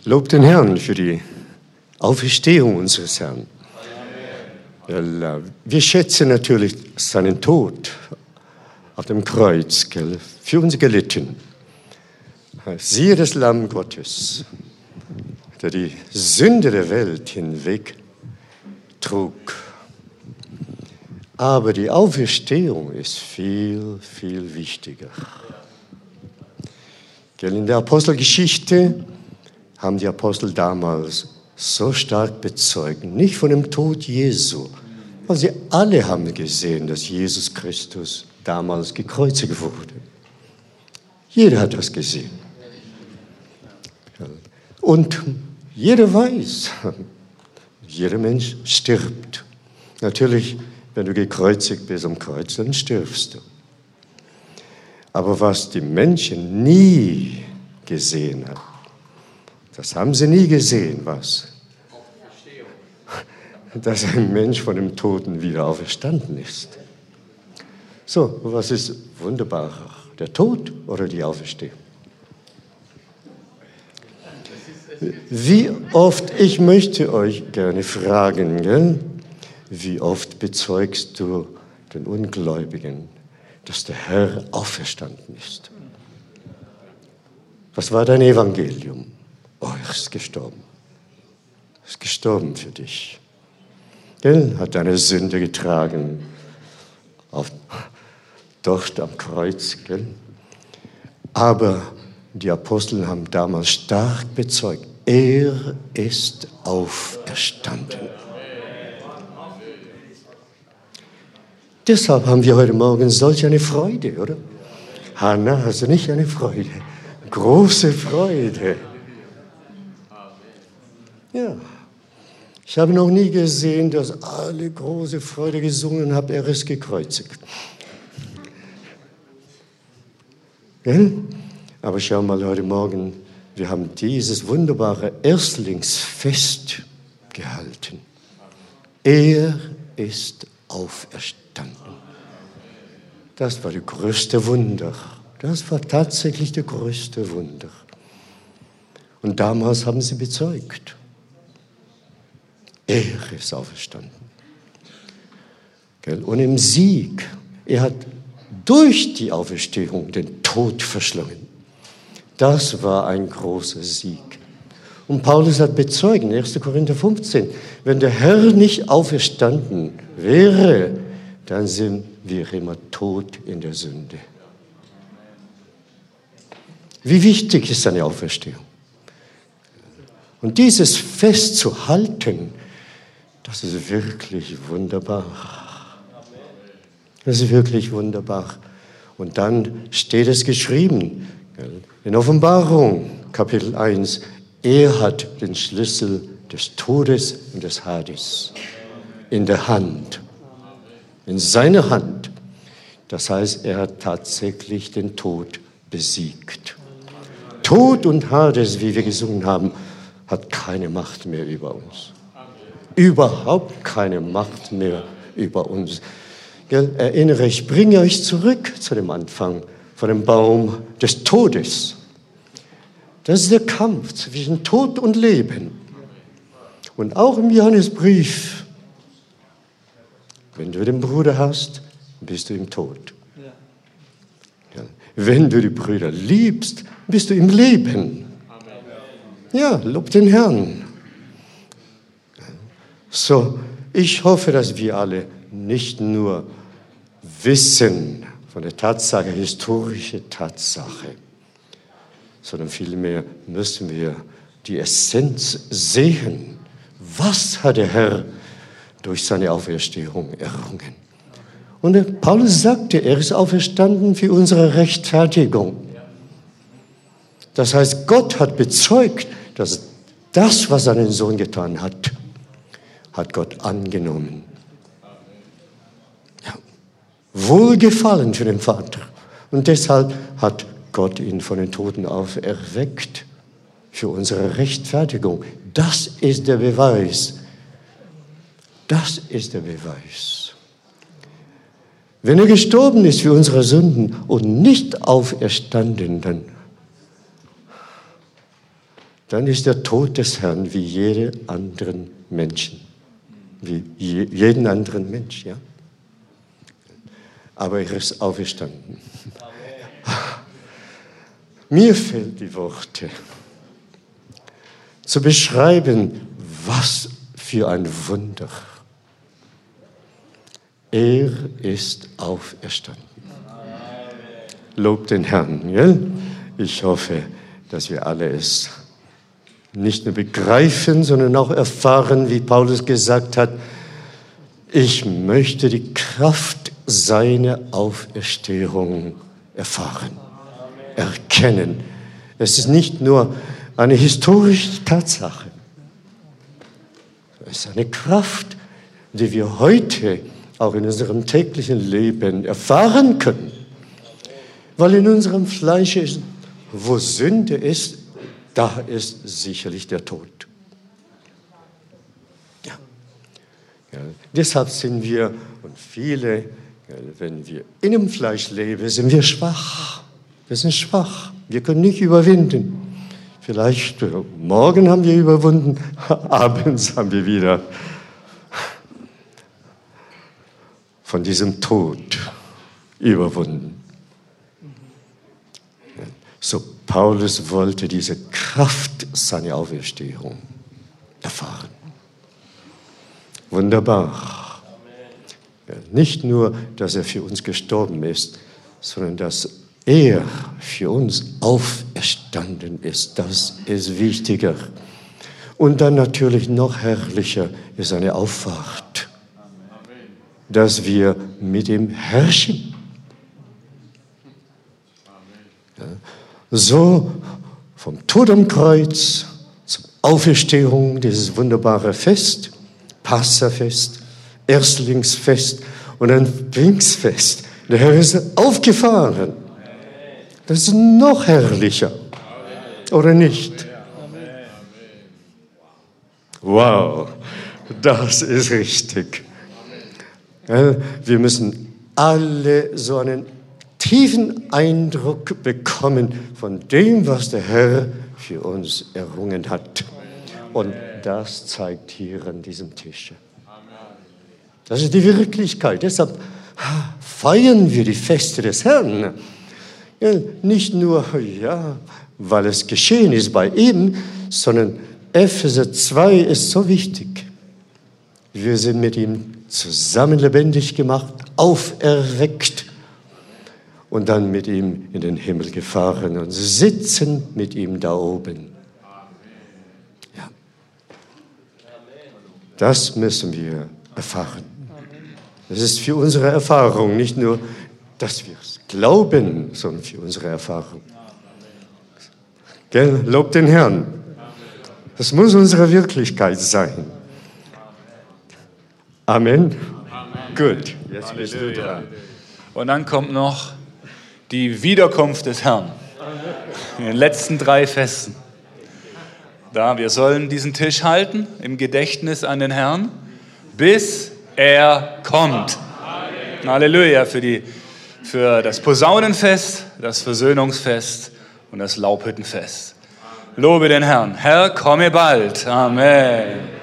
Lobt den Herrn für die Auferstehung unseres Herrn. Weil, wir schätzen natürlich seinen Tod auf dem Kreuz, gell, für uns gelitten. Siehe das Lamm Gottes, der die Sünde der Welt hinweg trug. Aber die Auferstehung ist viel, viel wichtiger. Gell, in der Apostelgeschichte haben die Apostel damals so stark bezeugt, nicht von dem Tod Jesu, weil sie alle haben gesehen, dass Jesus Christus damals gekreuzigt wurde. Jeder hat das gesehen. Und jeder weiß, jeder Mensch stirbt. Natürlich, wenn du gekreuzigt bist am Kreuz, dann stirbst du. Aber was die Menschen nie gesehen haben, das haben sie nie gesehen, was? Dass ein Mensch von dem Toten wieder auferstanden ist. So, was ist wunderbarer? Der Tod oder die Auferstehung? Wie oft, ich möchte euch gerne fragen, gell? Wie oft bezeugst du den Ungläubigen, dass der Herr auferstanden ist? Was war dein Evangelium? Oh, er ist gestorben. Er ist gestorben für dich. Gell? Hat deine Sünde getragen. Dort am Kreuz. Gell? Aber die Apostel haben damals stark bezeugt, er ist auferstanden. Deshalb haben wir heute Morgen solch eine Freude, oder? Hanna, hast du nicht eine Freude? Große Freude. Ja, ich habe noch nie gesehen, dass alle große Freude gesungen haben, er ist gekreuzigt. Gell? Aber schau mal heute Morgen, wir haben dieses wunderbare Erstlingsfest gehalten. Er ist auferstanden. Das war das größte Wunder. Das war tatsächlich das größte Wunder. Und damals haben sie bezeugt, er ist auferstanden. Und im Sieg, er hat durch die Auferstehung den Tod verschlungen. Das war ein großer Sieg. Und Paulus hat bezeugt, in 1. Korinther 15, wenn der Herr nicht auferstanden wäre, dann sind wir immer tot in der Sünde. Wie wichtig ist eine Auferstehung? Und dieses Fest zu halten, das ist wirklich wunderbar. Das ist wirklich wunderbar. Und dann steht es geschrieben, in Offenbarung, Kapitel 1, er hat den Schlüssel des Todes und des Hades in der Hand, in seiner Hand. Das heißt, er hat tatsächlich den Tod besiegt. Tod und Hades, wie wir gesungen haben, hat keine Macht mehr über uns. Überhaupt keine Macht mehr über uns. Erinnere ich, bringe euch zurück zu dem Anfang von dem Baum des Todes. Das ist der Kampf zwischen Tod und Leben. Und auch im Johannesbrief, wenn du den Bruder hast, bist du im Tod. Ja. Wenn du die Brüder liebst, bist du im Leben. Ja, lob den Herrn. So, ich hoffe, dass wir alle nicht nur wissen von der Tatsache, historische Tatsache, sondern vielmehr müssen wir die Essenz sehen. Was hat der Herr durch seine Auferstehung errungen? Und Paulus sagte, er ist auferstanden für unsere Rechtfertigung. Das heißt, Gott hat bezeugt, dass das, was seinen Sohn getan hat, hat Gott angenommen. Ja. Wohlgefallen für den Vater. Und deshalb hat Gott ihn von den Toten auferweckt für unsere Rechtfertigung. Das ist der Beweis. Das ist der Beweis. Wenn er gestorben ist für unsere Sünden und nicht auferstanden, dann ist der Tod des Herrn wie jede anderen Menschen. Wie jeden anderen Mensch, ja. Aber er ist auferstanden. Mir fehlen die Worte, zu beschreiben, was für ein Wunder. Er ist auferstanden. Lob den Herrn. Gell? Ich hoffe, dass wir alle es nicht nur begreifen, sondern auch erfahren, wie Paulus gesagt hat, ich möchte die Kraft seiner Auferstehung erfahren, erkennen. Es ist nicht nur eine historische Tatsache, es ist eine Kraft, die wir heute auch in unserem täglichen Leben erfahren können. Weil in unserem Fleisch ist, wo Sünde ist, da ist sicherlich der Tod. Ja. Ja, deshalb sind wir, und viele, ja, wenn wir in dem Fleisch leben, sind wir schwach. Wir sind schwach. Wir können nicht überwinden. Vielleicht morgen haben wir überwunden, abends haben wir wieder von diesem Tod überwunden. So, Paulus wollte diese Kraft seiner Auferstehung erfahren. Wunderbar. Ja, nicht nur, dass er für uns gestorben ist, sondern dass er für uns auferstanden ist. Das ist wichtiger. Und dann natürlich noch herrlicher ist seine Auffahrt, dass wir mit ihm herrschen. Ja. So vom Tod am Kreuz zur Auferstehung, dieses wunderbare Fest, Passafest, Erstlingsfest und ein Pfingstfest. Der Herr ist aufgefahren. Das ist noch herrlicher, oder nicht? Wow, das ist richtig. Wir müssen alle so einen tiefen Eindruck bekommen von dem, was der Herr für uns errungen hat. Und das zeigt hier an diesem Tisch. Das ist die Wirklichkeit. Deshalb feiern wir die Feste des Herrn. Ja, nicht nur, ja, weil es geschehen ist bei ihm, sondern Epheser 2 ist so wichtig. Wir sind mit ihm zusammen lebendig gemacht, auferweckt und dann mit ihm in den Himmel gefahren und sitzen mit ihm da oben. Ja. Das müssen wir erfahren. Das ist für unsere Erfahrung, nicht nur, dass wir es glauben, sondern für unsere Erfahrung. Gell? Lob den Herrn. Das muss unsere Wirklichkeit sein. Amen. Amen. Gut, jetzt bist du dran. Und dann kommt noch die Wiederkunft des Herrn. In den letzten 3 Festen. Da, wir sollen diesen Tisch halten im Gedächtnis an den Herrn, bis er kommt. Amen. Halleluja für das Posaunenfest, das Versöhnungsfest und das Laubhüttenfest. Lobe den Herrn. Herr, komme bald. Amen.